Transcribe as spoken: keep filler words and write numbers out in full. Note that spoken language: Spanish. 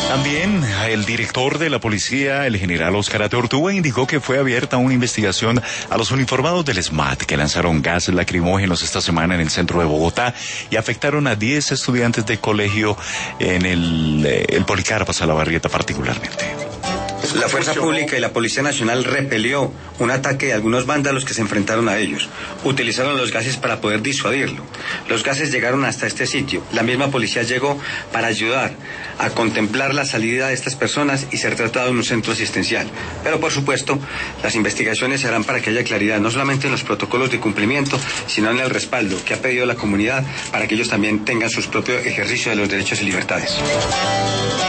También el director de la policía, el general Óscar Atortúa, indicó que fue abierta una investigación a los uniformados del SMAT que lanzaron gases lacrimógenos esta semana en el centro de Bogotá y afectaron a diez estudiantes de colegio en el, el Policarpa Salabarrieta particularmente. La Fuerza Pública y la Policía Nacional repelió un ataque de algunos vándalos que se enfrentaron a ellos. Utilizaron los gases para poder disuadirlo. Los gases llegaron hasta este sitio. La misma policía llegó para ayudar a contemplar la salida de estas personas y ser tratado en un centro asistencial. Pero por supuesto, las investigaciones se harán para que haya claridad, no solamente en los protocolos de cumplimiento, sino en el respaldo que ha pedido la comunidad para que ellos también tengan sus propios ejercicios de los derechos y libertades.